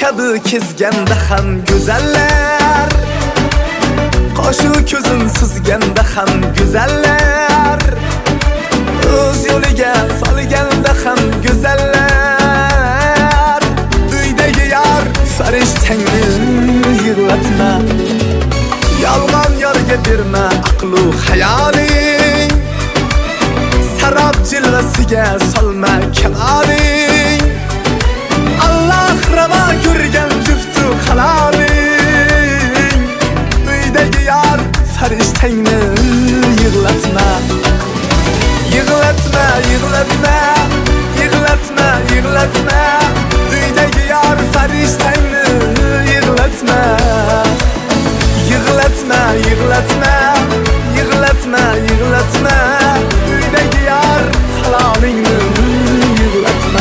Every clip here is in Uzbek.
kabi kezganda ham go'zallar, qoshu ko'zin suzganda ham go'zallar, o'z yo'liga solganda ham go'zallar. Uydagi yar farishtangni yig'latma, yolg'on yorga berma aqlu hayoling, sarob jilvasiga solma kaloling. Allah ravo ko'rgan juftu haloling, uydagi yar farishtangni yig'latma, yig'latma, yig'latma, yig'latma, yig'latma, uydagi yar farishtangni yig'latma, yig'latma, yig'latma, yig'latma, yig'latma, uydagi yar halolingni yig'latma.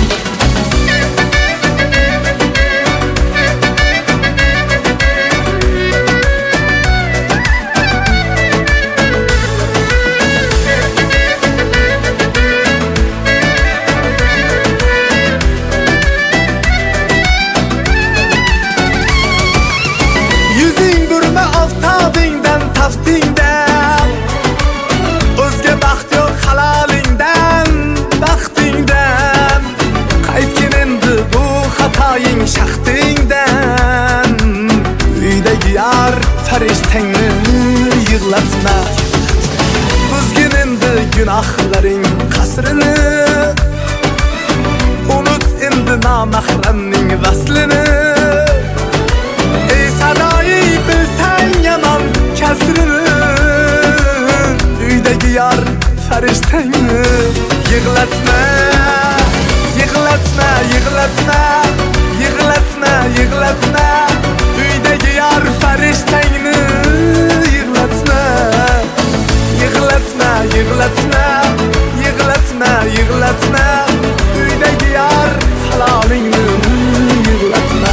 Taftingdan o'zga baxt yo'q halolingdan, baxtingdan. Qaytgin endi bu xatoying shaxtingdan, uydagi yar farishtangni yig'latma. Buzgin endi gunohlaring qasrini, unut endi nomahramning vaslini. Ey sadoyi bilsang yomon kasrini, uydagi yar farishtangni yig'latma, yig'latma, yig'latma, yig'latma, yig'latma, uydagi yar farishtangni yig'latma, yig'latma, yig'latma, yig'latma, yig'latma, uydagi yar halolingni yig'latma.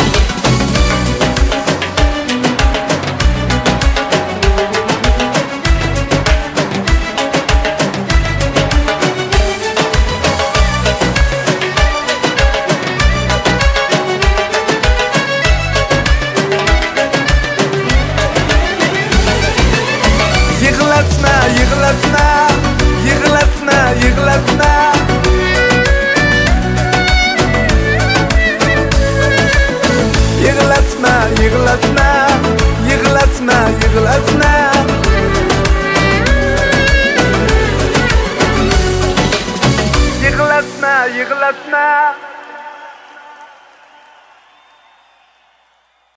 Yig'latma, yig'latma, yig'latma, yig'latma, yig'latma, yig'latma, yig'latma, yig'latma, yig'latma, yig'latma.